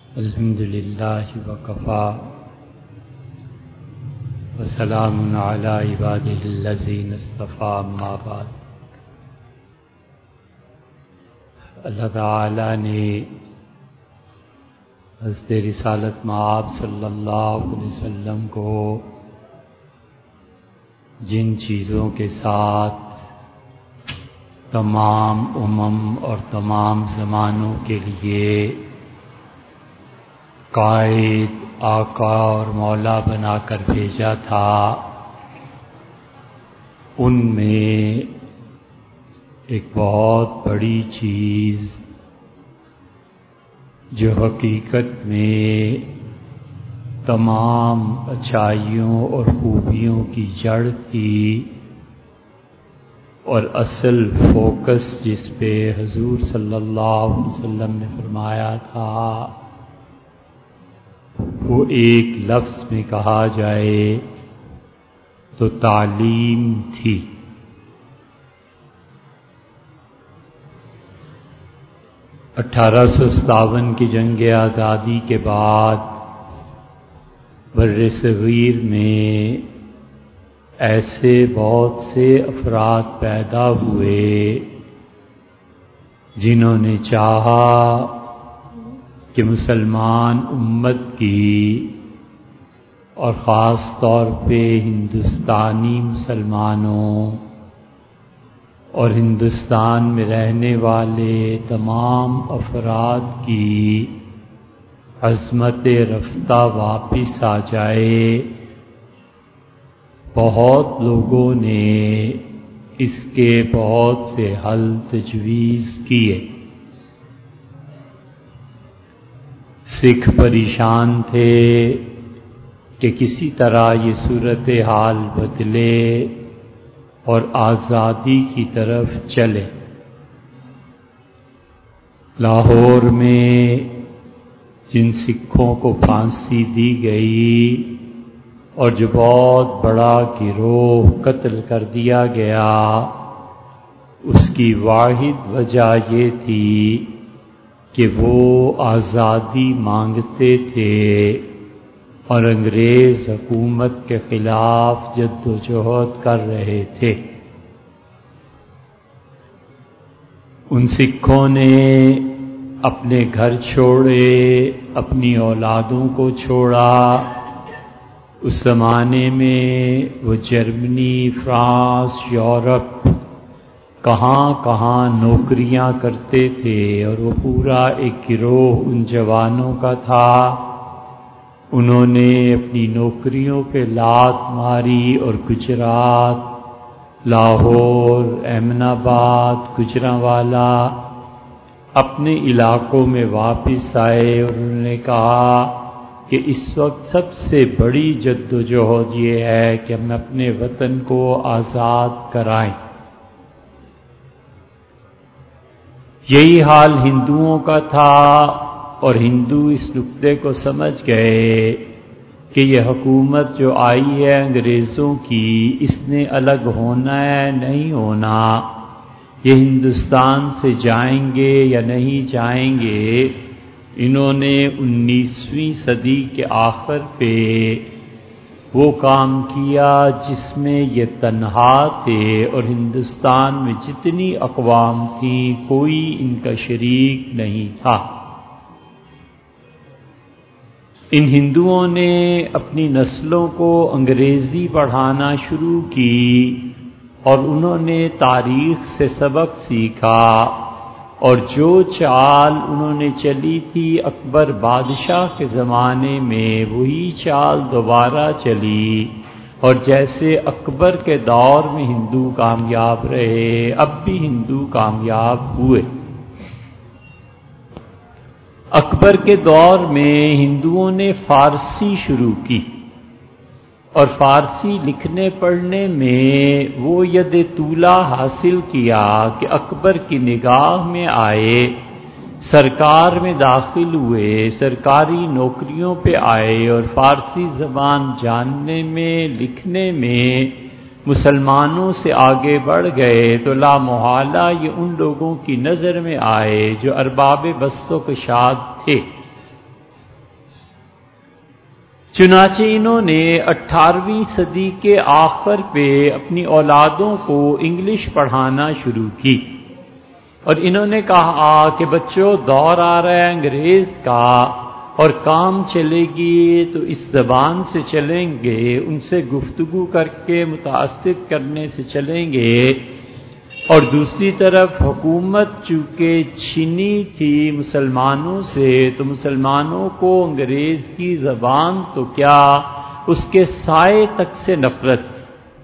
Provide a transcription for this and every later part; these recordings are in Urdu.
الحمد للہ وکفا وسلام علی عبادہ الذین اصطفیٰ اما بعد۔ اللہ تعالی نے حضرت رسالت مآب صلی اللہ علیہ وسلم کو جن چیزوں کے ساتھ تمام اور تمام زمانوں کے لیے قائد، آقا اور مولا بنا کر بھیجا تھا، ان میں ایک بہت بڑی چیز جو حقیقت میں تمام اچھائیوں اور خوبیوں کی جڑ تھی اور اصل فوکس جس پہ حضور صلی اللہ علیہ وسلم نے فرمایا تھا، وہ ایک لفظ میں کہا جائے تو تعلیم تھی۔ اٹھارہ سو ستاون کی جنگ آزادی کے بعد بر صغیر میں ایسے بہت سے افراد پیدا ہوئے جنہوں نے چاہا کہ مسلمان امت کی اور خاص طور پہ ہندوستانی مسلمانوں اور ہندوستان میں رہنے والے تمام افراد کی عظمت رفتہ واپس آ جائے۔ بہت لوگوں نے اس کے بہت سے حل تجویز کیے۔ سکھ پریشان تھے کہ کسی طرح یہ صورتحال بدلے اور آزادی کی طرف چلے۔ لاہور میں جن سکھوں کو پھانسی دی گئی اور جو بہت بڑا گروہ قتل کر دیا گیا، اس کی واحد وجہ یہ تھی کہ وہ آزادی مانگتے تھے اور انگریز حکومت کے خلاف جد و جہد کر رہے تھے۔ ان سکھوں نے اپنے گھر چھوڑے، اپنی اولادوں کو چھوڑا۔ اس زمانے میں وہ جرمنی، فرانس، یورپ کہاں کہاں نوکریاں کرتے تھے، اور وہ پورا ایک گروہ ان جوانوں کا تھا۔ انہوں نے اپنی نوکریوں پہ لات ماری اور گجرات، لاہور، احمد آباد، گوجرانوالا اپنے علاقوں میں واپس آئے، اور انہوں نے کہا کہ اس وقت سب سے بڑی جد و جہد یہ ہے کہ ہم اپنے وطن کو آزاد کرائیں۔ یہی حال ہندوؤں کا تھا، اور ہندو اس نقطے کو سمجھ گئے کہ یہ حکومت جو آئی ہے انگریزوں کی، اس نے الگ ہونا ہے نہیں ہونا، یہ ہندوستان سے جائیں گے یا نہیں جائیں گے۔ انہوں نے 19ویں صدی کے آخر پہ وہ کام کیا جس میں یہ تنہا تھے، اور ہندوستان میں جتنی اقوام تھیں کوئی ان کا شریک نہیں تھا۔ ان ہندوؤں نے اپنی نسلوں کو انگریزی پڑھانا شروع کی، اور انہوں نے تاریخ سے سبق سیکھا، اور جو چال انہوں نے چلی تھی اکبر بادشاہ کے زمانے میں، وہی چال دوبارہ چلی، اور جیسے اکبر کے دور میں ہندو کامیاب رہے، اب بھی ہندو کامیاب ہوئے۔ اکبر کے دور میں ہندوؤں نے فارسی شروع کی، اور فارسی لکھنے پڑھنے میں وہ ید طولہ حاصل کیا کہ اکبر کی نگاہ میں آئے، سرکار میں داخل ہوئے، سرکاری نوکریوں پہ آئے، اور فارسی زبان جاننے میں، لکھنے میں مسلمانوں سے آگے بڑھ گئے، تو لا محالہ یہ ان لوگوں کی نظر میں آئے جو ارباب بسط و کشاد تھے۔ چنانچہ انہوں نے 18ویں صدی کے آخر پہ اپنی اولادوں کو انگلش پڑھانا شروع کی، اور انہوں نے کہا کہ بچوں دور آ رہا ہے انگریز کا، اور کام چلے گی تو اس زبان سے چلیں گے، ان سے گفتگو کر کے متاثر کرنے سے چلیں گے، اور دوسری طرف حکومت چونکہ چھینی تھی مسلمانوں سے، تو مسلمانوں کو انگریز کی زبان تو کیا اس کے سائے تک سے نفرت تھی۔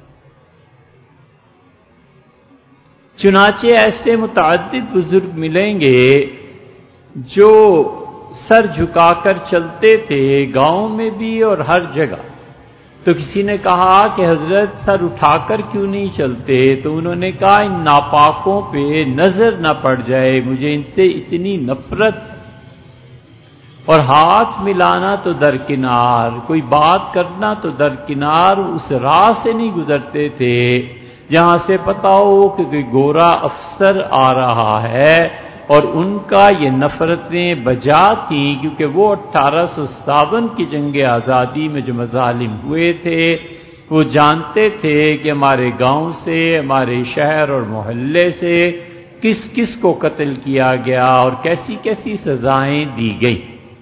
چنانچہ ایسے متعدد بزرگ ملیں گے جو سر جھکا کر چلتے تھے، گاؤں میں بھی اور ہر جگہ۔ تو کسی نے کہا کہ حضرت سر اٹھا کر کیوں نہیں چلتے؟ تو انہوں نے کہا ان ناپاکوں پہ نظر نہ پڑ جائے، مجھے ان سے اتنی نفرت، اور ہاتھ ملانا تو درکنار، کوئی بات کرنا تو درکنار، اس راہ سے نہیں گزرتے تھے جہاں سے پتہ ہو کہ کوئی گورا افسر آ رہا ہے، اور ان کا یہ نفرتیں بجا تھیں، کیونکہ وہ 1857 کی جنگ آزادی میں جو مظالم ہوئے تھے وہ جانتے تھے کہ ہمارے گاؤں سے، ہمارے شہر اور محلے سے کس کس کو قتل کیا گیا اور کیسی کیسی سزائیں دی گئی۔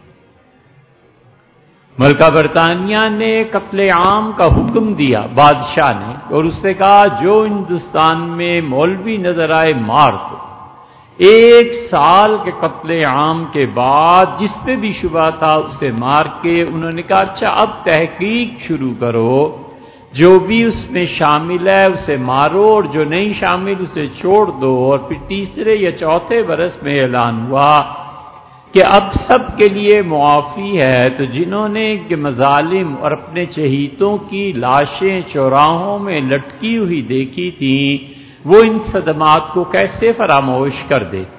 ملکہ برطانیہ نے قتل عام کا حکم دیا بادشاہ نے، اور اس سے کہا جو ہندوستان میں مولوی نظر آئے مار دو۔ 1 سال کے قتل عام کے بعد جس پہ بھی شبہ تھا اسے مار کے انہوں نے کہا اچھا اب تحقیق شروع کرو، جو بھی اس میں شامل ہے اسے مارو، اور جو نہیں شامل اسے چھوڑ دو۔ اور پھر تیسرے یا چوتھے برس میں اعلان ہوا کہ اب سب کے لیے معافی ہے۔ تو جنہوں نے کہ مظالم اور اپنے چہیتوں کی لاشیں چوراہوں میں لٹکی ہوئی دیکھی تھیں، وہ ان صدمات کو کیسے فراموش کر دیتے؟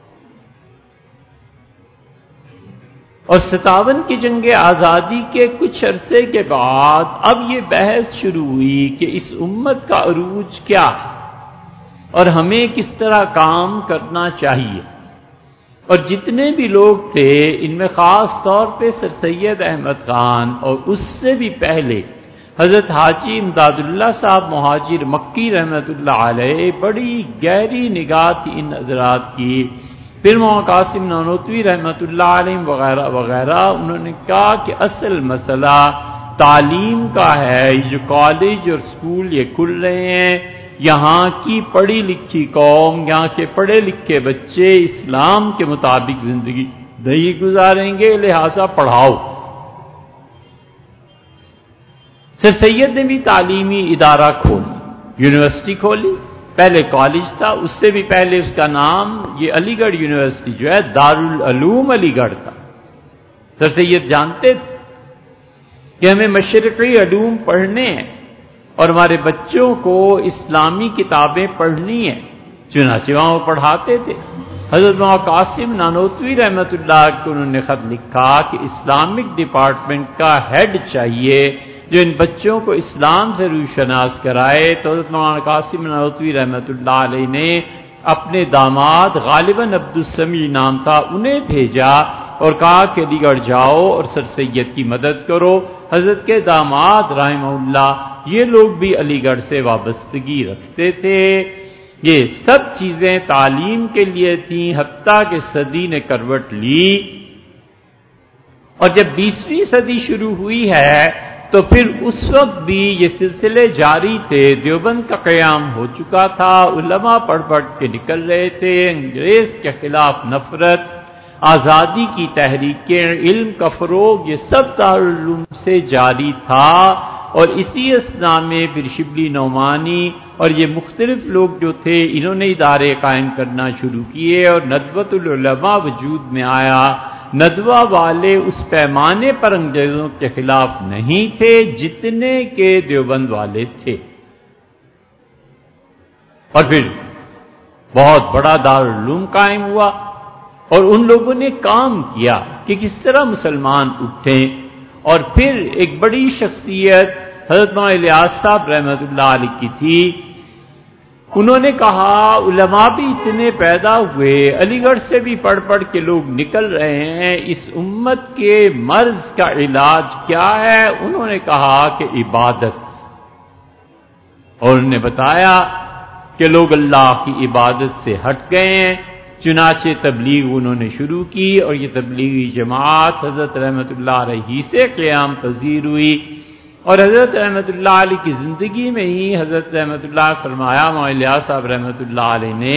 اور 57 کی جنگ آزادی کے کچھ عرصے کے بعد اب یہ بحث شروع ہوئی کہ اس امت کا عروج کیا ہے اور ہمیں کس طرح کام کرنا چاہیے۔ اور جتنے بھی لوگ تھے ان میں خاص طور پہ سر سید احمد خان، اور اس سے بھی پہلے حضرت حاجی امداد اللہ صاحب مہاجر مکی رحمت اللہ علیہ، بڑی گہری نگاہ تھی ان حضرات کی، پھر مولانا قاسم نانوتوی رحمت اللہ علیہ وغیرہ وغیرہ، انہوں نے کہا کہ اصل مسئلہ تعلیم کا ہے۔ جو کالج اور سکول یہ کھل رہے ہیں، یہاں کی پڑھی لکھی قوم، یہاں کے پڑھے لکھے بچے اسلام کے مطابق زندگی نہیں گزاریں گے، لہذا پڑھاؤ۔ سر سید نے بھی تعلیمی ادارہ کھولا، یونیورسٹی کھولی، پہلے کالج تھا، اس سے بھی پہلے اس کا نام یہ علی گڑھ یونیورسٹی جو ہے دارالعلوم علی گڑھ تھا۔ سر سید جانتے تھے کہ ہمیں مشرقی علوم پڑھنے ہیں اور ہمارے بچوں کو اسلامی کتابیں پڑھنی ہیں، چنانچہ وہاں وہ پڑھاتے تھے۔ حضرت مولانا قاسم نانوتوی رحمت اللہ کو انہوں نے خط لکھا کہ اسلامک ڈپارٹمنٹ کا ہیڈ چاہیے جو ان بچوں کو اسلام سے روشناس کرائے۔ تو حضرت مولانا قاسم نانوتوی رحمت اللہ علیہ نے اپنے داماد غالباً عبدالسمیع نام تھا، انہیں بھیجا اور کہا کہ علی گڑھ جاؤ اور سر سید کی مدد کرو۔ حضرت کے داماد رحمہ اللہ یہ لوگ بھی علی گڑھ سے وابستگی رکھتے تھے۔ یہ سب چیزیں تعلیم کے لیے تھیں، حتیٰ کہ صدی نے کروٹ لی، اور جب 20ویں صدی شروع ہوئی ہے تو پھر اس وقت بھی یہ سلسلے جاری تھے۔ دیوبند کا قیام ہو چکا تھا، علماء پڑھ پڑھ کے نکل رہے تھے، انگریز کے خلاف نفرت، آزادی کی تحریکیں، علم کا فروغ، یہ سب دارالعلوم سے جاری تھا۔ اور اسی اثناء میں پھر شبلی نعمانی اور یہ مختلف لوگ جو تھے انہوں نے ادارے قائم کرنا شروع کیے، اور ندوۃ العلماء وجود میں آیا۔ ندوہ والے اس پیمانے پر انگریزوں کے خلاف نہیں تھے جتنے کہ دیوبند والے تھے، اور پھر بہت بڑا دارالعلوم قائم ہوا، اور ان لوگوں نے کام کیا کہ کس طرح مسلمان اٹھیں۔ اور پھر ایک بڑی شخصیت حضرت مولانا الیاس صاحب رحمت اللہ علیہ کی تھی، انہوں نے کہا علماء بھی اتنے پیدا ہوئے، علی گڑھ سے بھی پڑھ پڑھ کے لوگ نکل رہے ہیں، اس امت کے مرض کا علاج کیا ہے؟ انہوں نے کہا کہ عبادت، اور انہوں نے بتایا کہ لوگ اللہ کی عبادت سے ہٹ گئے ہیں، چنانچہ تبلیغ انہوں نے شروع کی، اور یہ تبلیغی جماعت حضرت رحمت اللہ علیہ سے قیام پذیر ہوئی، اور حضرت رحمت اللہ علیہ کی زندگی میں ہی حضرت رحمت اللہ فرمایا مولانا صاحب رحمت اللہ علیہ نے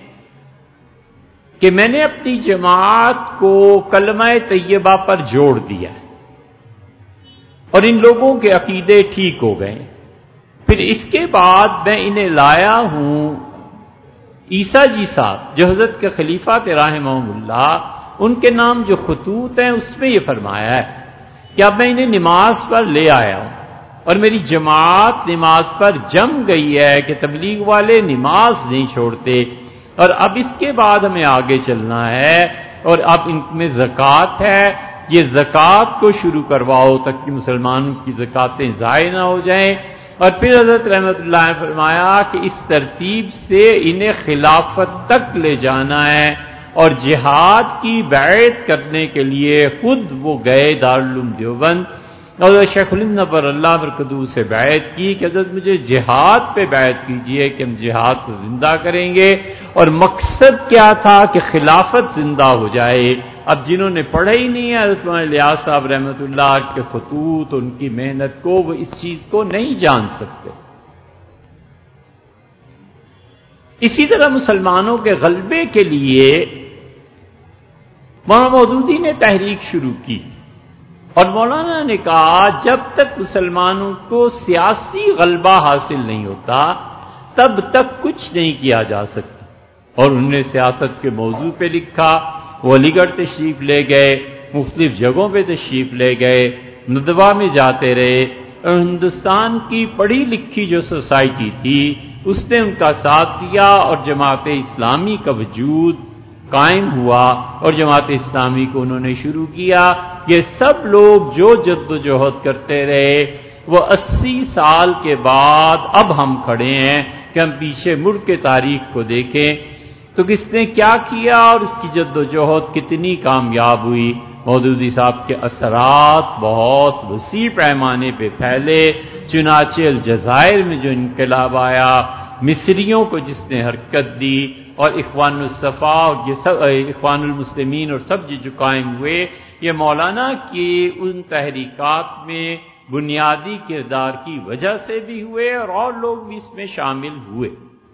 کہ میں نے اپنی جماعت کو کلمہ طیبہ پر جوڑ دیا اور ان لوگوں کے عقیدے ٹھیک ہو گئے، پھر اس کے بعد میں انہیں لایا ہوں عیسیٰ جی صاحب جو حضرت کے خلیفہ تھے رحمہم اللہ، ان کے نام جو خطوط ہیں اس میں یہ فرمایا ہے کہ اب میں انہیں نماز پر لے آیا ہوں اور میری جماعت نماز پر جم گئی ہے کہ تبلیغ والے نماز نہیں چھوڑتے، اور اب اس کے بعد ہمیں آگے چلنا ہے، اور اب ان میں زکوٰۃ ہے، یہ زکوٰۃ کو شروع کرواؤ تاکہ مسلمانوں کی زکاتیں ضائع نہ ہو جائیں، اور پھر حضرت رحمت اللہ نے فرمایا کہ اس ترتیب سے انہیں خلافت تک لے جانا ہے، اور جہاد کی بیعت کرنے کے لیے خود وہ گئے دارالعلوم دیوبند، اور شیخ الہند پر اللہ برکتہ سے بیعت کی کہ حضرت مجھے جہاد پہ بیعت کیجئے کہ ہم جہاد کو زندہ کریں گے، اور مقصد کیا تھا کہ خلافت زندہ ہو جائے۔ اب جنہوں نے پڑھا ہی نہیں ہے حضرت مولانا الیاس صاحب رحمۃ اللہ کے خطوط، ان کی محنت کو، وہ اس چیز کو نہیں جان سکتے۔ اسی طرح مسلمانوں کے غلبے کے لیے مولانا مودودی نے تحریک شروع کی، اور مولانا نے کہا جب تک مسلمانوں کو سیاسی غلبہ حاصل نہیں ہوتا تب تک کچھ نہیں کیا جا سکتا، اور انہوں نے سیاست کے موضوع پہ لکھا، وہ علی گڑھ تشریف لے گئے، مختلف جگہوں پہ تشریف لے گئے، ندوہ میں جاتے رہے، اور ہندوستان کی پڑھی لکھی جو سوسائٹی تھی اس نے ان کا ساتھ دیا، اور جماعت اسلامی کا وجود قائم ہوا، اور جماعت اسلامی کو انہوں نے شروع کیا۔ یہ سب لوگ جو جد و جہد کرتے رہے، وہ 80 سال کے بعد اب ہم کھڑے ہیں کہ ہم پیچھے مڑ کے تاریخ کو دیکھیں تو کس نے کیا کیا اور اس کی جد و جہد کتنی کامیاب ہوئی۔ مودودی صاحب کے اثرات بہت وسیع پیمانے پہ پھیلے، چنانچہ الجزائر میں جو انقلاب آیا، مصریوں کو جس نے حرکت دی، اور اخوان الصفا اور یہ سب اخوان المسلمین اور سب جو قائم ہوئے، یہ مولانا کی ان تحریکات میں بنیادی کردار کی وجہ سے بھی ہوئے، اور لوگ بھی اس میں شامل ہوئے۔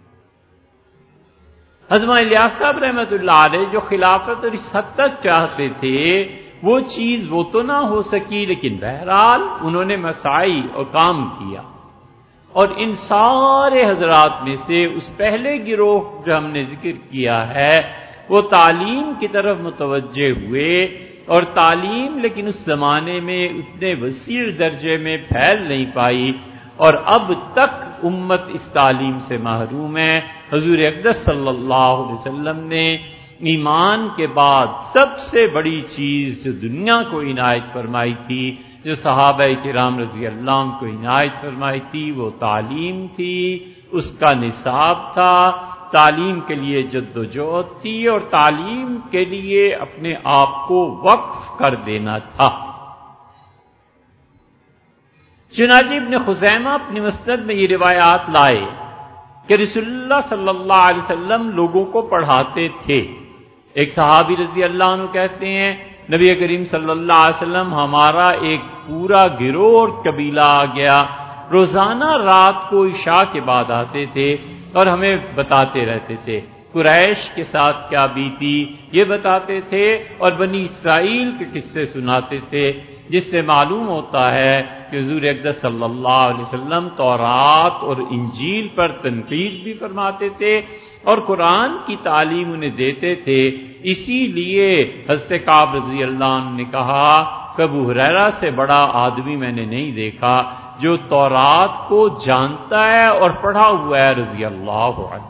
حضرت الیاس صاحب رحمۃ اللہ علیہ جو خلافت اور اس حد تک چاہتے تھے وہ چیز وہ تو نہ ہو سکی، لیکن بہرحال انہوں نے مساعی اور کام کیا، اور ان سارے حضرات میں سے اس پہلے گروہ جو ہم نے ذکر کیا ہے وہ تعلیم کی طرف متوجہ ہوئے، اور تعلیم لیکن اس زمانے میں اتنے وسیع درجے میں پھیل نہیں پائی، اور اب تک امت اس تعلیم سے محروم ہے۔ حضور اقدس صلی اللہ علیہ وسلم نے ایمان کے بعد سب سے بڑی چیز جو دنیا کو عنایت فرمائی تھی، جو صحابہ کرام رضی اللہ عنہ کو عنایت فرمائی تھی، وہ تعلیم تھی، اس کا نصاب تھا، تعلیم کے لیے جد و جہد تھی، اور تعلیم کے لیے اپنے آپ کو وقف کر دینا تھا۔ چنانچہ ابن خزیمہ اپنی مسند میں یہ روایات لائے کہ رسول اللہ صلی اللہ علیہ وسلم لوگوں کو پڑھاتے تھے۔ ایک صحابی رضی اللہ عنہ کہتے ہیں نبی کریم صلی اللہ علیہ وسلم ہمارا ایک پورا گروہ اور قبیلہ آ گیا، روزانہ رات کو عشاء کے بعد آتے تھے اور ہمیں بتاتے رہتے تھے، قریش کے ساتھ کیا بیتی یہ بتاتے تھے، اور بنی اسرائیل کے قصے سناتے تھے، جس سے معلوم ہوتا ہے کہ حضور اقدس صلی اللہ علیہ وسلم تورات اور انجیل پر تنقید بھی فرماتے تھے اور قرآن کی تعلیم انہیں دیتے تھے۔ اسی لیے حضرت کعب رضی اللہ عنہ نے کہا کہ ابو ہریرہ سے بڑا آدمی میں نے نہیں دیکھا جو تورات کو جانتا ہے اور پڑھا ہوا ہے رضی اللہ عنہ۔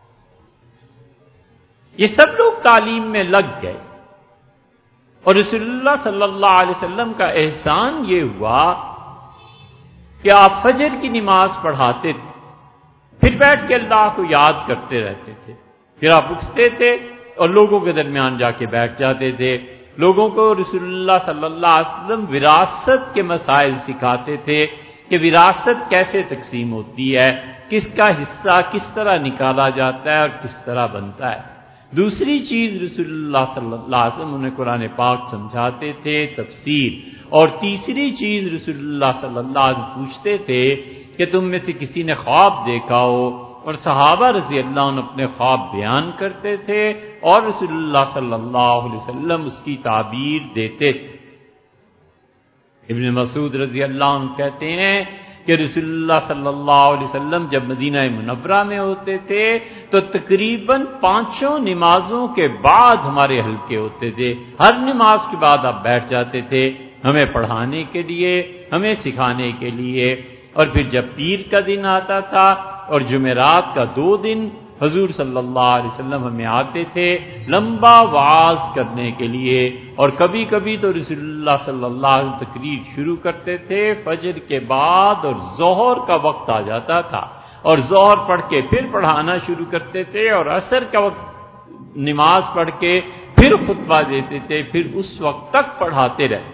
یہ سب لوگ تعلیم میں لگ گئے، اور رسول اللہ صلی اللہ علیہ وسلم کا احسان یہ ہوا کہ آپ فجر کی نماز پڑھاتے تھے، پھر بیٹھ کے اللہ کو یاد کرتے رہتے تھے، پھر آپ اٹھتے تھے اور لوگوں کے درمیان جا کے بیٹھ جاتے تھے، لوگوں کو رسول اللہ صلی اللہ علیہ وسلم وراثت کے مسائل سکھاتے تھے کہ وراثت کیسے تقسیم ہوتی ہے، کس کا حصہ کس طرح نکالا جاتا ہے اور کس طرح بنتا ہے۔ دوسری چیز رسول اللہ صلی اللہ علیہ وسلم انہیں قرآن پاک سمجھاتے تھے، تفسیر، اور تیسری چیز رسول اللہ صلی اللہ علیہ وسلم پوچھتے تھے کہ تم میں سے کسی نے خواب دیکھا ہو، اور صحابہ رضی اللہ عنہ اپنے خواب بیان کرتے تھے اور رسول اللہ صلی اللہ علیہ وسلم اس کی تعبیر دیتے تھے۔ ابن مسعود رضی اللہ عنہ کہتے ہیں کہ رسول اللہ صلی اللہ علیہ وسلم جب مدینہ منورہ میں ہوتے تھے تو تقریباً 5 نمازوں کے بعد ہمارے حلقے ہوتے تھے، ہر نماز کے بعد آپ بیٹھ جاتے تھے ہمیں پڑھانے کے لیے، ہمیں سکھانے کے لیے۔ اور پھر جب پیر کا دن آتا تھا اور جمعرات کا 2 دن حضور صلی اللہ علیہ وسلم ہمیں آتے تھے لمبا وعظ کرنے کے لیے، اور کبھی کبھی تو رسول اللہ صلی اللہ علیہ وسلم تقریر شروع کرتے تھے فجر کے بعد، اور ظہر کا وقت آ جاتا تھا اور ظہر پڑھ کے پھر پڑھانا شروع کرتے تھے، اور عصر کا وقت نماز پڑھ کے پھر خطبہ دیتے تھے، پھر اس وقت تک پڑھاتے رہتے۔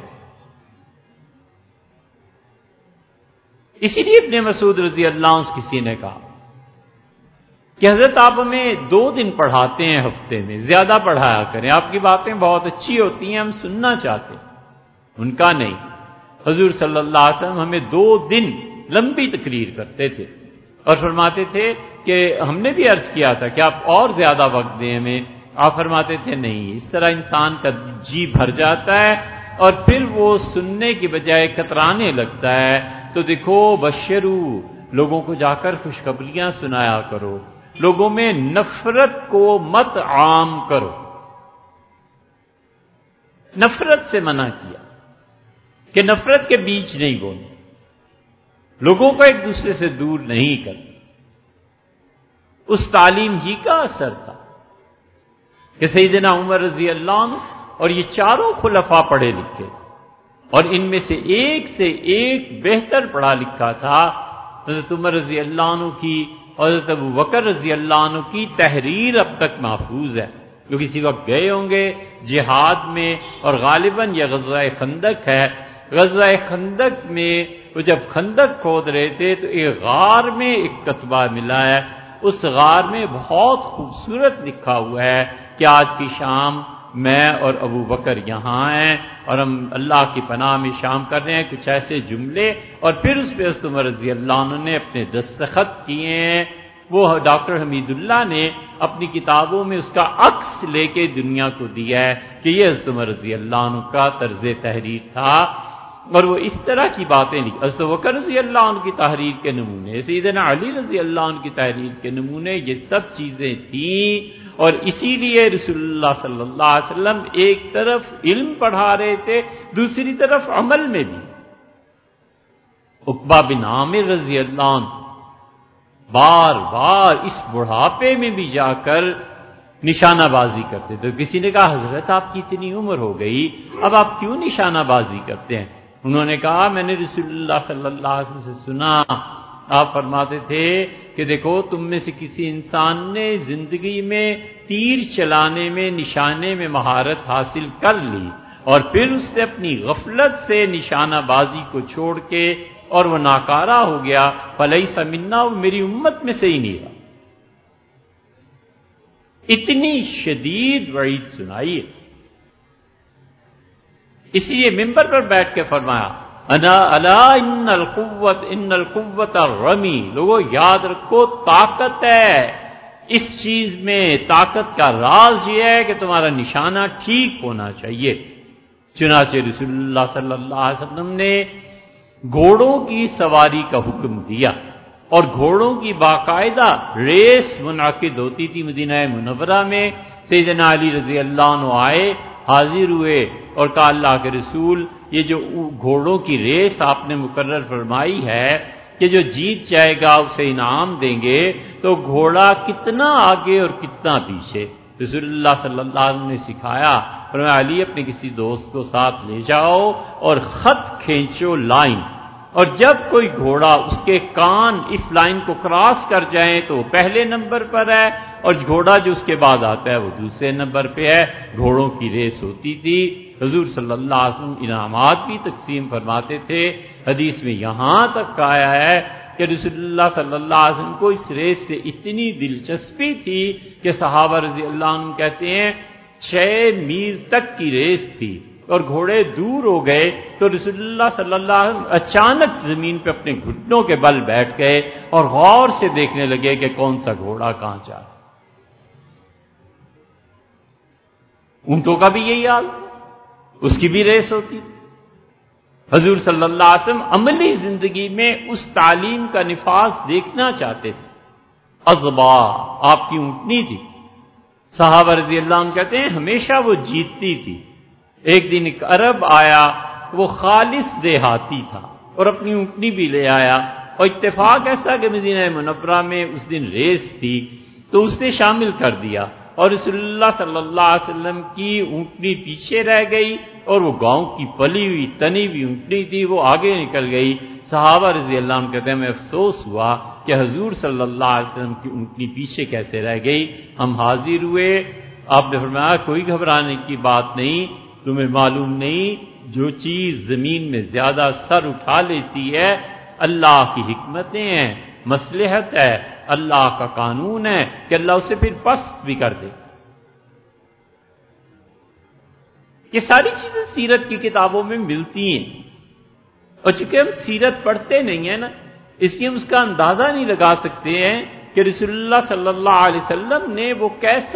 اسی لیے ابن مسعود رضی اللہ عنہ کسی نے کہا کہ حضرت آپ ہمیں 2 دن پڑھاتے ہیں ہفتے میں، زیادہ پڑھایا کریں، آپ کی باتیں بہت اچھی ہوتی ہیں، ہم سننا چاہتے ہیں۔ ان کا نہیں، حضور صلی اللہ علیہ وسلم ہمیں 2 دن لمبی تقریر کرتے تھے اور فرماتے تھے کہ ہم نے بھی عرض کیا تھا کہ آپ اور زیادہ وقت دیں ہمیں، آپ فرماتے تھے نہیں، اس طرح انسان کا جی بھر جاتا ہے اور پھر وہ سننے کی بجائے کترانے لگتا ہے۔ تو دیکھو بشرو، لوگوں کو جا کر خوشخبریاں سنایا کرو، لوگوں میں نفرت کو مت عام کرو۔ نفرت سے منع کیا کہ نفرت کے بیچ نہیں بولنا، لوگوں کو ایک دوسرے سے دور نہیں کرنا۔ اس تعلیم ہی کا اثر تھا کہ سیدنا عمر رضی اللہ عنہ اور یہ 4 خلفاء پڑھے لکھے، اور ان میں سے ایک بہتر پڑھا لکھا تھا۔ حضرت عمر رضی اللہ عنہ کی اور حضرت ابو بکر رضی اللہ عنہ کی تحریر اب تک محفوظ ہے، جو کسی وقت گئے ہوں گے جہاد میں، اور غالباً یہ غزوہ خندق ہے۔ غزوہ خندق میں وہ جب خندق کھود رہے تھے تو ایک غار میں ایک کتبہ ملا ہے، اس غار میں بہت خوبصورت لکھا ہوا ہے کہ آج کی شام میں اور ابو بکر یہاں ہیں اور ہم اللہ کی پناہ میں شام کر رہے ہیں، کچھ ایسے جملے، اور پھر اس پہ حضرت عمر رضی اللہ عنہ نے اپنے دستخط کیے ہیں۔ وہ ڈاکٹر حمید اللہ نے اپنی کتابوں میں اس کا عکس لے کے دنیا کو دیا ہے کہ یہ حضرت عمر رضی اللہ عنہ کا طرز تحریر تھا، اور وہ اس طرح کی باتیں لکھی۔ حضرت بکر رضی اللہ عنہ کی تحریر کے نمونے، سیدنا علی رضی اللہ عنہ کی تحریر کے نمونے، یہ سب چیزیں تھیں، اور اسی لیے رسول اللہ صلی اللہ علیہ وسلم ایک طرف علم پڑھا رہے تھے، دوسری طرف عمل میں بھی۔ عقبہ بن عامر رضی اللہ عنہ بار بار اس بڑھاپے میں بھی جا کر نشانہ بازی کرتے تھے۔ کسی نے کہا حضرت آپ کی اتنی عمر ہو گئی، اب آپ کیوں نشانہ بازی کرتے ہیں؟ انہوں نے کہا میں نے رسول اللہ صلی اللہ علیہ وسلم سے سنا، آپ فرماتے تھے کہ دیکھو تم میں سے کسی انسان نے زندگی میں تیر چلانے میں، نشانے میں مہارت حاصل کر لی، اور پھر اس نے اپنی غفلت سے نشانہ بازی کو چھوڑ کے اور وہ ناکارہ ہو گیا، فلیس منا، وہ میری امت میں سے ہی نہیں رہا۔ اتنی شدید وعید سنائی ہے۔ اس لیے ممبر پر بیٹھ کے فرمایا الا ان القوت الرمی، لوگوں یاد رکھو طاقت ہے، اس چیز میں طاقت کا راز یہ ہے کہ تمہارا نشانہ ٹھیک ہونا چاہیے۔ چنانچہ رسول اللہ صلی اللہ علیہ وسلم نے گھوڑوں کی سواری کا حکم دیا، اور گھوڑوں کی باقاعدہ ریس منعقد ہوتی تھی مدینہ منورہ میں۔ سیدنا علی رضی اللہ عنہ آئے، حاضر ہوئے اور کہا اللہ کے رسول، یہ جو گھوڑوں کی ریس آپ نے مقرر فرمائی ہے کہ جو جیت جائے گا اسے انعام دیں گے، تو گھوڑا کتنا آگے اور کتنا پیچھے؟ رسول اللہ صلی اللہ علیہ وسلم نے سکھایا، فرمایا علی اپنے کسی دوست کو ساتھ لے جاؤ اور خط کھینچو لائن، اور جب کوئی گھوڑا اس کے کان اس لائن کو کراس کر جائیں تو پہلے نمبر پر ہے، اور گھوڑا جو اس کے بعد آتا ہے وہ دوسرے نمبر پہ ہے۔ گھوڑوں کی ریس ہوتی تھی۔ حضور صلی اللہ علیہ وسلم انعامات بھی تقسیم فرماتے تھے۔ حدیث میں یہاں تک آیا ہے کہ رسول اللہ صلی اللہ علیہ وسلم کو اس ریس سے اتنی دلچسپی تھی کہ صحابہ رضی اللہ عنہ کہتے ہیں 6 میل تک کی ریس تھی، اور گھوڑے دور ہو گئے تو رسول اللہ صلی اللہ علیہ وسلم اچانک زمین پہ اپنے گھٹنوں کے بل بیٹھ گئے اور غور سے دیکھنے لگے کہ کون سا گھوڑا کہاں جا رہا۔ اونٹوں کا بھی یہی حال تھا، اس کی بھی ریس ہوتی تھی۔ حضور صلی اللہ علیہ وسلم عملی زندگی میں اس تعلیم کا نفاذ دیکھنا چاہتے تھے۔ عذبا آپ کی اونٹنی تھی، صحابہ رضی اللہ عنہ کہتے ہیں ہمیشہ وہ جیتتی تھی۔ ایک دن ایک عرب آیا، وہ خالص دیہاتی تھا اور اپنی اونٹنی بھی لے آیا، اور اتفاق ایسا کہ مدینہ منورہ میں اس دن ریس تھی تو اس نے شامل کر دیا، اور رسول اللہ صلی اللہ علیہ وسلم کی اونٹنی پیچھے رہ گئی، اور وہ گاؤں کی پلی ہوئی تنی ہوئی اونٹنی تھی، وہ آگے نکل گئی۔ صحابہ رضی اللہ عنہ کہتے ہیں میں افسوس ہوا کہ حضور صلی اللہ علیہ وسلم کی اونٹنی پیچھے کیسے رہ گئی۔ ہم حاضر ہوئے، آپ نے فرمایا کوئی گھبرانے کی بات نہیں، تمہیں معلوم نہیں جو چیز زمین میں زیادہ سر اٹھا لیتی ہے اللہ کی حکمتیں ہیں، مصلحت ہے، اللہ کا قانون ہے کہ اللہ اسے پھر پست بھی کر دے۔ یہ ساری چیزیں سیرت کی کتابوں میں ملتی ہیں، اور چونکہ ہم سیرت پڑھتے نہیں ہیں نا، اس لیے ہم اس کا اندازہ نہیں لگا سکتے ہیں کہ رسول اللہ صلی اللہ علیہ وسلم نے وہ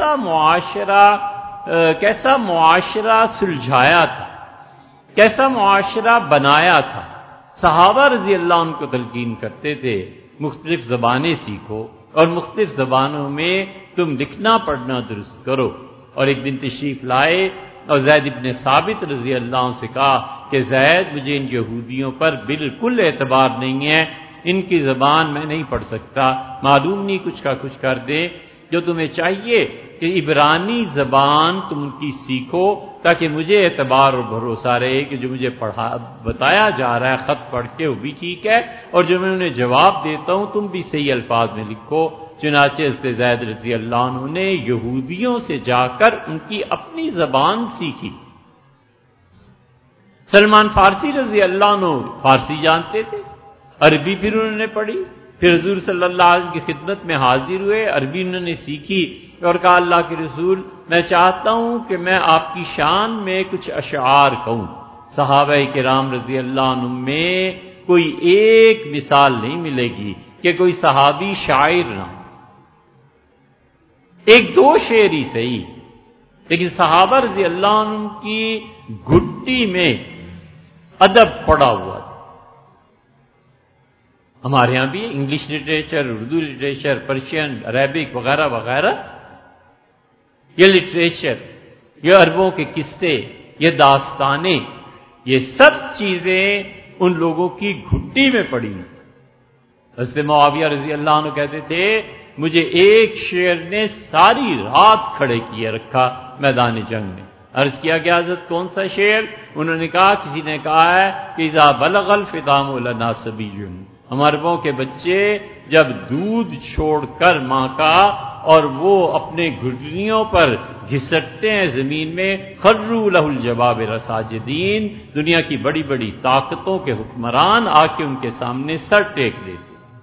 کیسا معاشرہ سلجھایا تھا، کیسا معاشرہ بنایا تھا۔ صحابہ رضی اللہ عنہ کو تلقین کرتے تھے مختلف زبانیں سیکھو، اور مختلف زبانوں میں تم لکھنا پڑھنا درست کرو۔ اور ایک دن تشریف لائے اور زید بن ثابت رضی اللہ عنہ سے کہا کہ زید مجھے ان یہودیوں پر بالکل اعتبار نہیں ہے، ان کی زبان میں نہیں پڑھ سکتا، معلوم نہیں کچھ کا کچھ کر دے، جو تمہیں چاہیے کہ عبرانی زبان تم ان کی سیکھو تاکہ مجھے اعتبار اور بھروسہ رہے کہ جو مجھے بتایا جا رہا ہے خط پڑھ کے وہ بھی ٹھیک ہے، اور جو میں انہیں جواب دیتا ہوں تم بھی صحیح الفاظ میں لکھو۔ چنانچہ حضرت زید رضی اللہ عنہ نے یہودیوں سے جا کر ان کی اپنی زبان سیکھی۔ سلمان فارسی رضی اللہ عنہ فارسی جانتے تھے، عربی پھر انہوں نے پڑھی، پھر حضور صلی اللہ علیہ وسلم کی خدمت میں حاضر ہوئے، عربی انہوں نے سیکھی اور کہا اللہ کے رسول میں چاہتا ہوں کہ میں آپ کی شان میں کچھ اشعار کہوں۔ صحابہ کرام رضی اللہ عنہ میں کوئی ایک مثال نہیں ملے گی کہ کوئی صحابی شاعر نہ ہو، ایک دو شعر ہی صحیح، لیکن صحابہ رضی اللہ عنہ کی گھٹی میں ادب پڑا ہوا تھا۔ ہمارے ہاں بھی English literature, Urdu literature, Persian, Arabic وغیرہ وغیرہ، یہ لٹریچر، یہ عربوں کے قصے، یہ داستانیں، یہ سب چیزیں ان لوگوں کی گھٹی میں پڑی ہوئی تھی۔ حضرت معاویہ رضی اللہ عنہ کہتے تھے مجھے ایک شعر نے ساری رات کھڑے کیے رکھا میدان جنگ میں۔ عرض کیا کہ حضرت کون سا شعر؟ انہوں نے کہا کسی نے کہا ہے کہ اذا بلغ الفطام لنا صبی، ہم عربوں کے بچے جب دودھ چھوڑ کر ماں کا اور وہ اپنے گھٹنیوں پر گھسٹتے ہیں زمین میں، خروا لہ الجبابر ساجدین، دنیا کی بڑی بڑی طاقتوں کے حکمران آ کے ان کے سامنے سر ٹیک دیتے۔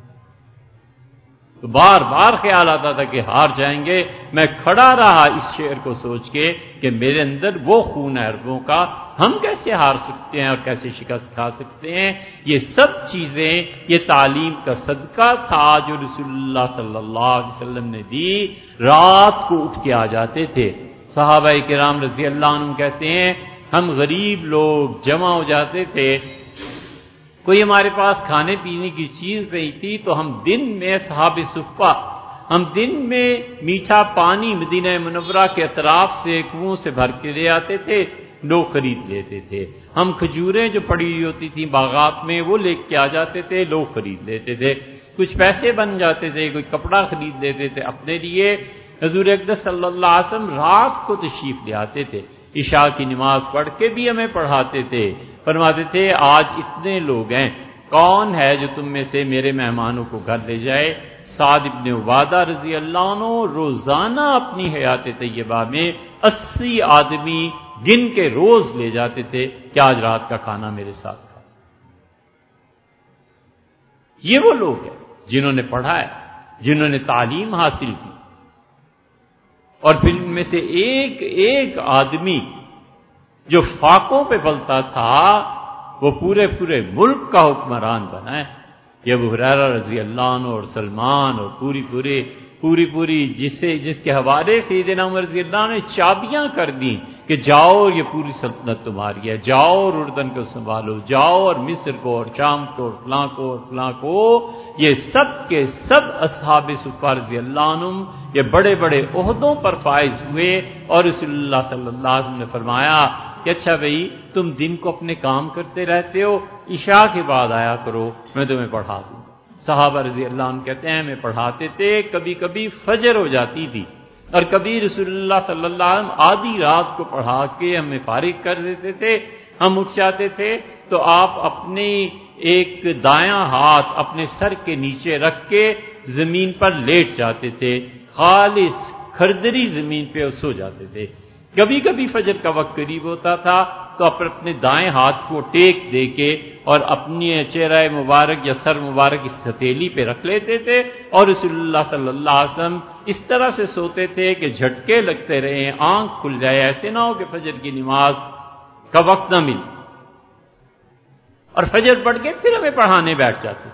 تو بار بار خیال آتا تھا کہ ہار جائیں گے، میں کھڑا رہا اس شعر کو سوچ کے کہ میرے اندر وہ خون ہے عربوں کا، ہم کیسے ہار سکتے ہیں اور کیسے شکست کھا سکتے ہیں۔ یہ سب چیزیں یہ تعلیم کا صدقہ تھا جو رسول اللہ صلی اللہ علیہ وسلم نے دی۔ رات کو اٹھ کے آ جاتے تھے۔ صحابہ کرام رضی اللہ عنہ کہتے ہیں ہم غریب لوگ جمع ہو جاتے تھے، کوئی ہمارے پاس کھانے پینے کی چیز نہیں تھی تو ہم دن میں اصحاب صفہ، ہم دن میں میٹھا پانی مدینہ منورہ کے اطراف سے کنویں سے بھر کے لے آتے تھے، لوگ خرید لیتے تھے۔ ہم کھجوریں جو پڑی ہوئی ہوتی تھیں باغات میں وہ لے کے آ جاتے تھے، لوگ خرید لیتے تھے۔ کچھ پیسے بن جاتے تھے، کوئی کپڑا خرید لیتے تھے اپنے لیے۔ حضور اقدس صلی اللہ علیہ وسلم رات کو تشریف لے آتے تھے، عشاء کی نماز پڑھ کے بھی ہمیں پڑھاتے تھے، فرماتے تھے آج اتنے لوگ ہیں کون ہے جو تم میں سے میرے مہمانوں کو گھر لے جائے؟ سعد ابن عبادہ رضی اللہ عنہ روزانہ اپنی حیات طیبہ میں 80 آدمی گن کے روز لے جاتے تھے کہ آج رات کا کھانا میرے ساتھ کھا۔ یہ وہ لوگ ہیں جنہوں نے پڑھا ہے، جنہوں نے تعلیم حاصل کی، اور پھر ان میں سے ایک ایک آدمی جو فاقوں پہ پلتا تھا وہ پورے ملک کا حکمران بنا ہے۔ یہ ابو ہریرہ رضی اللہ عنہ اور سلمان اور پوری جس کے حوالے سیدنا عمر رضی اللہ عنہ نے چابیاں کر دیں کہ جاؤ یہ پوری سلطنت تمہاری ہے، جاؤ اور اردن کو سنبھالو، جاؤ اور مصر کو اور شام کو اور فلاں کو، یہ سب کے سب اصحاب صفہ رضی اللہ عنہم یہ بڑے عہدوں پر فائز ہوئے۔ اور رسول اللہ صلی اللہ علیہ وسلم نے فرمایا کہ اچھا بھئی تم دن کو اپنے کام کرتے رہتے ہو، عشاء کے بعد آیا کرو، میں تمہیں پڑھا دوں۔ صحابہ رضی اللہ عنہ کہتے ہیں ہمیں پڑھاتے تھے، کبھی فجر ہو جاتی تھی اور کبھی رسول اللہ صلی اللہ علیہ وسلم آدھی رات کو پڑھا کے ہمیں فارغ کر دیتے تھے، ہم اٹھ جاتے تھے تو آپ اپنی ایک دایاں ہاتھ اپنے سر کے نیچے رکھ کے زمین پر لیٹ جاتے تھے، خالص کھردری زمین پہ سو جاتے تھے۔ کبھی فجر کا وقت قریب ہوتا تھا تو اپنے دائیں ہاتھ کو ٹیک دے کے اور اپنی چہرہ مبارک یا سر مبارک اس ہتھیلی پہ رکھ لیتے تھے، اور رسول اللہ صلی اللہ علیہ وسلم اس طرح سے سوتے تھے کہ جھٹکے لگتے رہے، آنکھ کھل جائے، ایسے نہ ہو کہ فجر کی نماز کا وقت نہ ملے، اور فجر پڑھ کے پھر ہمیں پڑھانے بیٹھ جاتے۔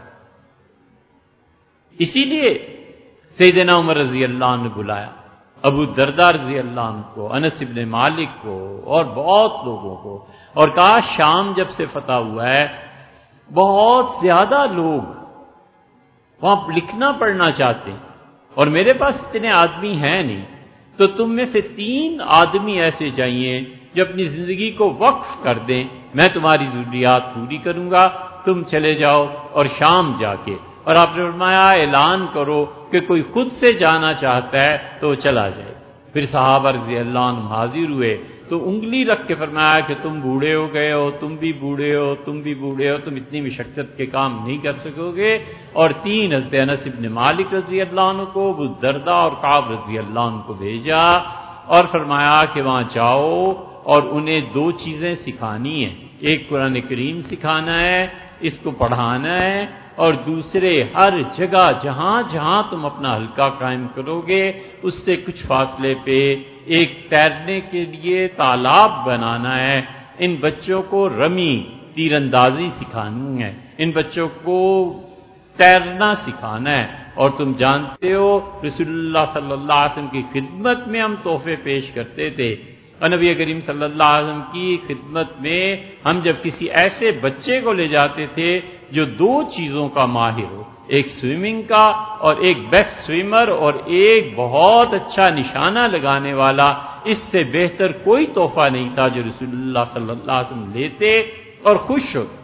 اسی لیے سیدنا عمر رضی اللہ عنہ نے بلایا ابو الدرداء رضی اللہ عنہ کو، انس ابن مالک کو اور بہت لوگوں کو، اور کہا شام جب سے فتح ہوا ہے بہت زیادہ لوگ وہاں لکھنا پڑھنا چاہتے ہیں اور میرے پاس اتنے آدمی ہیں نہیں، تو تم میں سے 3 آدمی ایسے چاہیے جو اپنی زندگی کو وقف کر دیں، میں تمہاری ضروریات پوری کروں گا، تم چلے جاؤ اور شام جا کے، اور آپ نے فرمایا اعلان کرو کہ کوئی خود سے جانا چاہتا ہے تو وہ چلا جائے۔ پھر صحابہ رضی اللہ عنہ حاضر ہوئے تو انگلی رکھ کے فرمایا کہ تم بوڑھے ہو گئے ہو، تم بھی بوڑھے ہو، تم اتنی مشقت کے کام نہیں کر سکو گے، اور 3 حضرت انس ابن مالک رضی اللہ عنہ کو، ابو الدرداء اور کعب رضی اللہ عنہ کو بھیجا اور فرمایا کہ وہاں جاؤ اور انہیں 2 چیزیں سکھانی ہیں، ایک قرآن کریم سکھانا ہے، اس کو پڑھانا ہے، اور دوسرے ہر جگہ جہاں تم اپنا حلقہ قائم کرو گے اس سے کچھ فاصلے پہ ایک تیرنے کے لیے تالاب بنانا ہے، ان بچوں کو رمی تیر اندازی سکھانی ہے، ان بچوں کو تیرنا سکھانا ہے، اور تم جانتے ہو رسول اللہ صلی اللہ علیہ وسلم کی خدمت میں ہم تحفے پیش کرتے تھے، اور نبی کریم صلی اللہ علیہ وسلم کی خدمت میں ہم جب کسی ایسے بچے کو لے جاتے تھے جو 2 چیزوں کا ماہر ہو، ایک سوئمنگ کا اور ایک بیسٹ سوئمر اور ایک بہت اچھا نشانہ لگانے والا، اس سے بہتر کوئی تحفہ نہیں تھا جو رسول اللہ صلی اللہ علیہ وسلم لیتے اور خوش ہوتے،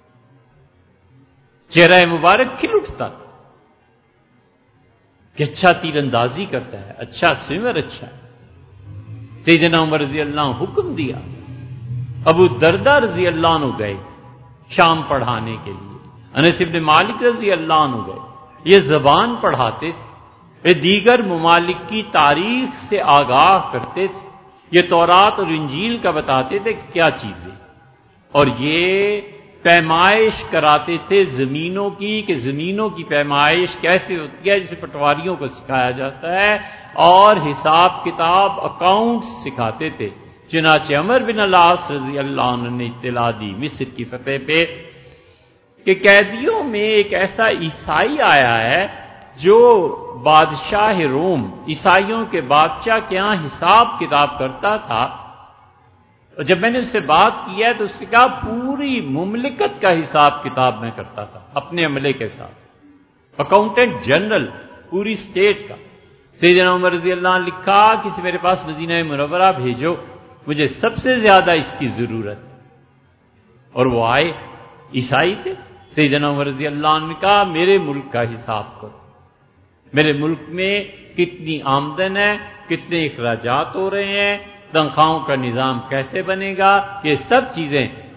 چہرہ مبارک کھل اٹھتا کہ اچھا تیر اندازی کرتا ہے، اچھا سوئمر، اچھا ہے۔ سیدنا عمر رضی اللہ عنہ حکم دیا، ابو الدرداء رضی اللہ عنہ گئے شام پڑھانے کے لیے، انس ابن مالک رضی اللہ عنہ گئے، یہ زبان پڑھاتے تھے، یہ دیگر ممالک کی تاریخ سے آگاہ کرتے تھے، یہ تورات اور انجیل کا بتاتے تھے کہ کیا چیزیں، اور یہ پیمائش کراتے تھے زمینوں کی کہ زمینوں کی پیمائش کیسے ہوتی ہے، جسے پٹواریوں کو سکھایا جاتا ہے، اور حساب کتاب اکاؤنٹ سکھاتے تھے۔ چنانچہ عمر بن العاص رضی اللہ عنہ نے اطلاع دی مصر کی فتح پہ کہ قیدیوں میں ایک ایسا عیسائی آیا ہے جو بادشاہ روم، عیسائیوں کے بادشاہ کے ہاں حساب کتاب کرتا تھا، اور جب میں نے اس سے بات کی ہے تو اس سے کہا پوری مملکت کا حساب کتاب میں کرتا تھا اپنے عملے کے ساتھ، اکاؤنٹنٹ جنرل پوری اسٹیٹ کا۔ سیدنا عمر رضی اللہ عنہ لکھا کہ اسے میرے پاس مدینہ منورہ بھیجو، مجھے سب سے زیادہ اس کی ضرورت، اور وہ آئے، عیسائی تھے۔ سیدنا عمر رضی اللہ عنہ نے کہا میرے ملک کا حساب کرو، میرے ملک میں کتنی آمدن ہے، کتنے اخراجات ہو رہے ہیں، تنخواہوں کا نظام کیسے بنے گا، یہ سب چیزیں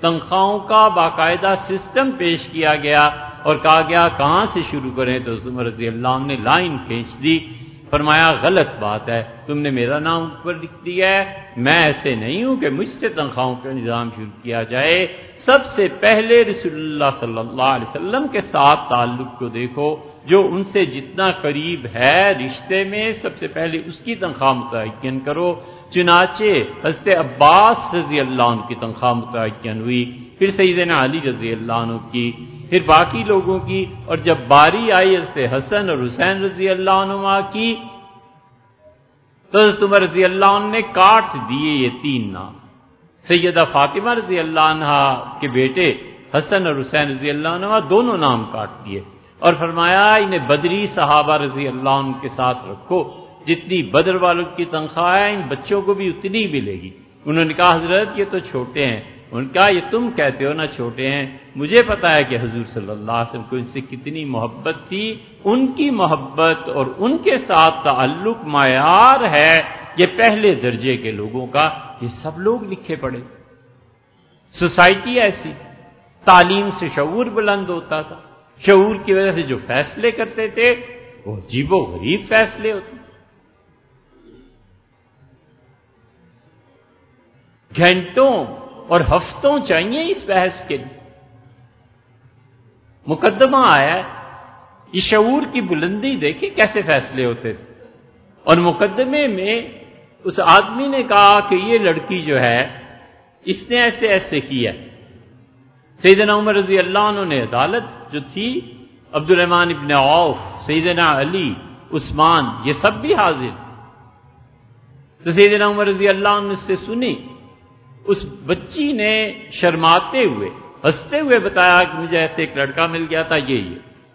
تنخواہوں کا باقاعدہ سسٹم پیش کیا گیا اور کہا گیا کہاں سے شروع کریں، تو عمر رضی اللہ عنہ نے لائن کھینچ دی، فرمایا غلط بات ہے، تم نے میرا نام اوپر لکھ دیا ہے، میں ایسے نہیں ہوں کہ مجھ سے تنخواہوں کا نظام شروع کیا جائے۔ سب سے پہلے رسول اللہ صلی اللہ علیہ وسلم کے ساتھ تعلق کو دیکھو، جو ان سے جتنا قریب ہے رشتے میں، سب سے پہلے اس کی تنخواہ متعین کرو۔ چنانچہ حضرت عباس رضی اللہ عنہ کی تنخواہ متعین ہوئی، پھر سیدنا علی رضی اللہ عنہ کی، پھر باقی لوگوں کی، اور جب باری آئی حضرت حسن اور حسین رضی اللہ عنہما کی تو حضرت عمر رضی اللہ عنہ نے کاٹ دیے یہ 3 نام۔ سیدہ فاطمہ رضی اللہ عنہا کے بیٹے حسن اور حسین رضی اللہ عنہ دونوں نام کاٹ دیے اور فرمایا انہیں بدری صحابہ رضی اللہ عنہ کے ساتھ رکھو، جتنی بدر والوں کی تنخواہ ہے ان بچوں کو بھی اتنی ملے گی۔ انہوں نے کہا حضرت یہ تو چھوٹے ہیں۔ ان کا یہ تم کہتے ہو نا چھوٹے ہیں، مجھے پتا ہے کہ حضور صلی اللہ علیہ وسلم کو ان سے کتنی محبت تھی، ان کی محبت اور ان کے ساتھ تعلق معیار ہے یہ پہلے درجے کے لوگوں کا، یہ سب لوگ لکھے پڑے۔ سوسائٹی ایسی، تعلیم سے شعور بلند ہوتا تھا، شعور کی وجہ سے جو فیصلے کرتے تھے وہ عجیب و غریب فیصلے ہوتے، گھنٹوں اور ہفتوں چاہیے اس بحث کے لیے۔ مقدمہ آیا ہے، یہ شعور کی بلندی دیکھیں کیسے فیصلے ہوتے تھے، اور مقدمے میں اس آدمی نے کہا کہ یہ لڑکی جو ہے اس نے ایسے ایسے کیا۔ سیدنا عمر رضی اللہ عنہ نے عدالت جو تھی، عبد الرحمن ابن عوف، سیدنا علی، عثمان، یہ سب بھی حاضر، تو سیدنا عمر رضی اللہ عنہ نے اس سے سنی۔ اس بچی نے شرماتے ہوئے ہنستے ہوئے بتایا کہ مجھے ایسے ایک لڑکا مل گیا تھا، یہ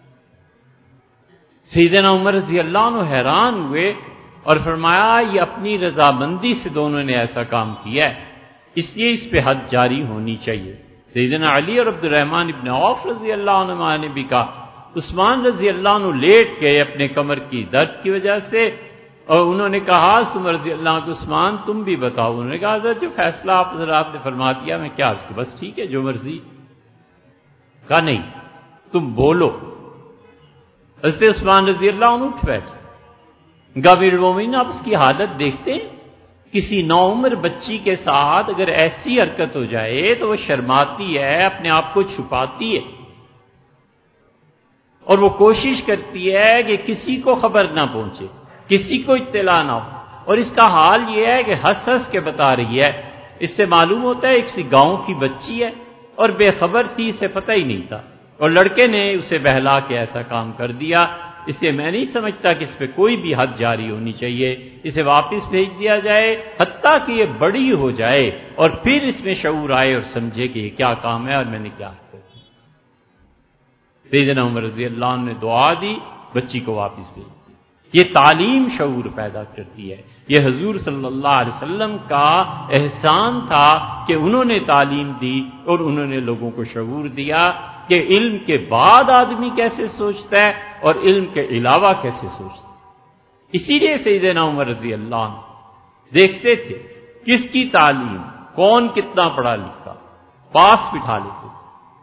سیدنا عمر رضی اللہ عنہ حیران ہوئے اور فرمایا یہ اپنی رضامندی سے دونوں نے ایسا کام کیا ہے، اس لیے اس پہ حد جاری ہونی چاہیے۔ سیدنا علی اور عبد الرحمن ابن عوف رضی اللہ عنہ نے بھی کہا۔ عثمان رضی اللہ عنہ لیٹ گئے اپنے کمر کی درد کی وجہ سے، اور انہوں نے کہا عمر رضی اللہ عنہ عثمان تم بھی بتاؤ۔ انہوں نے کہا حضرت جو فیصلہ آپ حضرات نے فرما دیا میں کیا عرض کروں، بس ٹھیک ہے جو مرضی۔ کہا نہیں تم بولو۔ حضرت عثمان رضی اللہ عنہ اٹھ بیٹھے، امیر المومنین آپ اس کی حالت دیکھتے ہیں، کسی نوعمر بچی کے ساتھ اگر ایسی حرکت ہو جائے تو وہ شرماتی ہے، اپنے آپ کو چھپاتی ہے، اور وہ کوشش کرتی ہے کہ کسی کو خبر نہ پہنچے، کسی کو اطلاع نہ ہو، اور اس کا حال یہ ہے کہ ہنس ہنس کے بتا رہی ہے۔ اس سے معلوم ہوتا ہے ایک سی گاؤں کی بچی ہے اور بے خبر تھی، اسے پتہ ہی نہیں تھا، اور لڑکے نے اسے بہلا کے ایسا کام کر دیا۔ اس لیے میں نہیں سمجھتا کہ اس پہ کوئی بھی حد جاری ہونی چاہیے، اسے واپس بھیج دیا جائے، حتیٰ کہ یہ بڑی ہو جائے اور پھر اس میں شعور آئے اور سمجھے کہ یہ کیا کام ہے اور میں نے کیا کیا۔ سیدنا عمر رضی اللہ عنہ نے دعا دی، بچی کو واپس بھیج دی۔ یہ تعلیم شعور پیدا کرتی ہے، یہ حضور صلی اللہ علیہ وسلم کا احسان تھا کہ انہوں نے تعلیم دی اور انہوں نے لوگوں کو شعور دیا کہ علم کے بعد آدمی کیسے سوچتا ہے اور علم کے علاوہ کیسے سوچتا ہے۔ اسی لیے سیدنا عمر رضی اللہ عنہ دیکھتے تھے کس کی تعلیم، کون کتنا پڑھا لکھا، پاس بٹھا لیتے تھے۔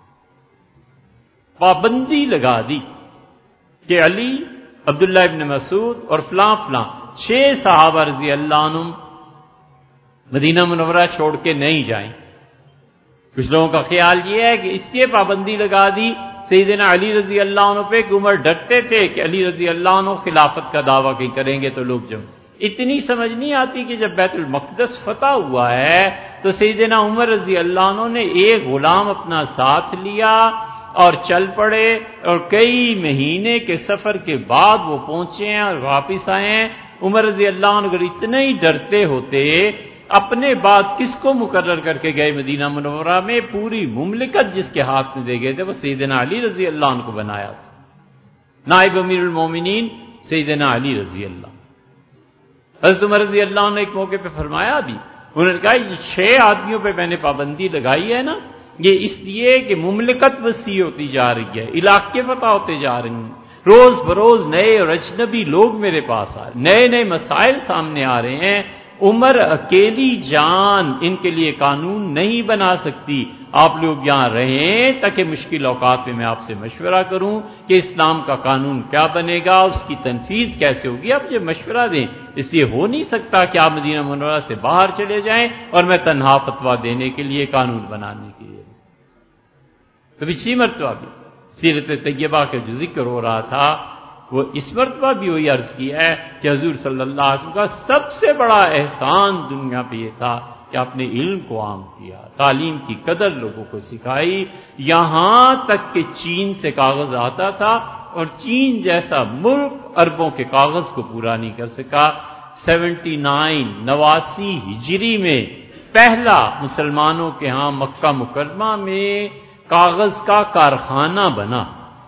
پابندی لگا دی کہ علی، عبداللہ ابن مسعود اور فلاں فلاں 6 صحابہ رضی اللہ عنہم مدینہ منورہ چھوڑ کے نہیں جائیں۔ کچھ لوگوں کا خیال یہ ہے کہ اس لیے پابندی لگا دی سیدنا علی رضی اللہ عنہ پہ کہ عمر ڈرتے تھے کہ علی رضی اللہ عنہ خلافت کا دعویٰ کہیں کریں گے تو لوگ جمع۔ اتنی سمجھ نہیں آتی کہ جب بیت المقدس فتح ہوا ہے تو سیدنا عمر رضی اللہ عنہ نے ایک غلام اپنا ساتھ لیا اور چل پڑے، اور کئی مہینے کے سفر کے بعد وہ پہنچے ہیں اور واپس آئے ہیں۔ عمر رضی اللہ عنہ اگر اتنے ہی ڈرتے ہوتے اپنے بعد کس کو مقرر کر کے گئے مدینہ منورہ میں؟ پوری مملکت جس کے ہاتھ میں دے گئے تھے وہ سیدنا علی رضی اللہ عنہ کو بنایا تھا، نائب امیر المومنین سیدنا علی رضی اللہ۔ حضرت عمر رضی اللہ عنہ نے ایک موقع پہ فرمایا بھی، انہوں نے کہا یہ 6 آدمیوں پہ میں نے پابندی لگائی ہے نا، یہ اس لیے کہ مملکت وسیع ہوتی جا رہی ہے، علاقے فتح ہوتے جا رہے ہیں، روز بروز نئے اور اجنبی لوگ میرے پاس آ رہے ہیں، نئے نئے مسائل سامنے آ رہے ہیں، عمر اکیلی جان ان کے لیے قانون نہیں بنا سکتی. آپ لوگ یہاں رہیں تاکہ مشکل اوقات میں میں آپ سے مشورہ کروں کہ اسلام کا قانون کیا بنے گا، اس کی تنفیذ کیسے ہوگی. آپ مجھے مشورہ دیں. اس لیے ہو نہیں سکتا کہ آپ مدینہ منورہ سے باہر چلے جائیں اور میں تنہا فتویٰ دینے کے لیے، قانون بنانے کے لیے. تو پچھلی مرتبہ بھی سیرت طیبہ کا جو ذکر ہو رہا تھا، وہ اس مرتبہ بھی وہی عرض کیا ہے کہ حضور صلی اللہ علیہ وسلم کا سب سے بڑا احسان دنیا پہ یہ تھا کہ آپ نے علم کو عام کیا، تعلیم کی قدر لوگوں کو سکھائی. یہاں تک کہ چین سے کاغذ آتا تھا اور چین جیسا ملک اربوں کے کاغذ کو پورا نہیں کر سکا. 89 ہجری میں پہلا مسلمانوں کے ہاں مکہ مکرمہ میں کاغذ کا کارخانہ بنا.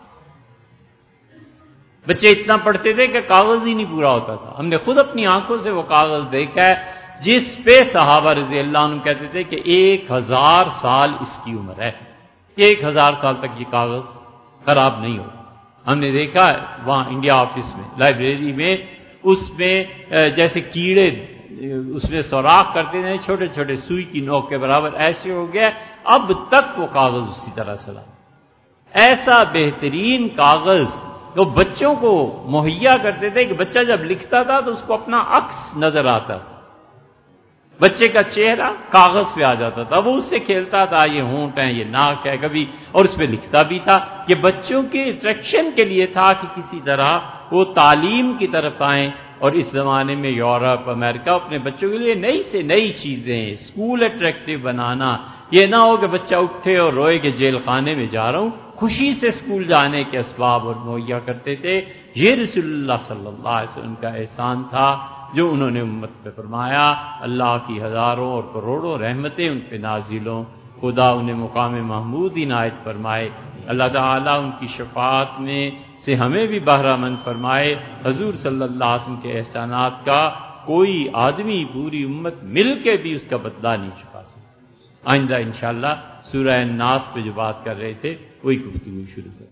بچے اتنا پڑھتے تھے کہ کاغذ ہی نہیں پورا ہوتا تھا. ہم نے خود اپنی آنکھوں سے وہ کاغذ دیکھا ہے جس پہ صحابہ رضی اللہ عنہ کہتے تھے کہ 1000 سال اس کی عمر ہے، 1000 سال تک یہ کاغذ خراب نہیں ہوگا. ہم نے دیکھا ہے وہاں انڈیا آفس میں، لائبریری میں، اس میں جیسے کیڑے اس میں سوراخ کرتے تھے چھوٹے چھوٹے سوئی کی نوک کے برابر، ایسے ہو گیا اب تک وہ کاغذ اسی طرح چلا. ایسا بہترین کاغذ وہ بچوں کو مہیا کرتے تھے کہ بچہ جب لکھتا تھا تو اس کو اپنا عکس نظر آتا، بچے کا چہرہ کاغذ پہ آ جاتا تھا، وہ اس سے کھیلتا تھا، یہ ہونٹ ہے، یہ ناک ہے کبھی، اور اس پہ لکھتا بھی تھا. یہ بچوں کے انسٹرکشن کے لیے تھا کہ کسی طرح وہ تعلیم کی طرف آئیں. اور اس زمانے میں یورپ، امریکہ اپنے بچوں کے لیے نئی سے نئی چیزیں، اسکول اٹریکٹیو بنانا. یہ نہ ہو کہ بچہ اٹھے اور روئے کہ جیل خانے میں جا رہا ہوں. خوشی سے اسکول جانے کے اسباب اور مہیا کرتے تھے. یہ رسول اللہ صلی اللہ علیہ وسلم کا احسان تھا جو انہوں نے امت پہ فرمایا. اللہ کی ہزاروں اور کروڑوں رحمتیں ان پہ نازل ہوں. خدا انہیں مقام محمود عنایت فرمائے. اللہ تعالیٰ ان کی شفاعت میں سے ہمیں بھی بہرہ مند فرمائے. حضور صلی اللہ علیہ وسلم کے احسانات کا کوئی آدمی پوری امت مل کے بھی اس کا بدلہ نہیں چکا سکتا. آئندہ انشاءاللہ سورہ الناس پہ جو بات کر رہے تھے وہی گفتگو شروع کریں.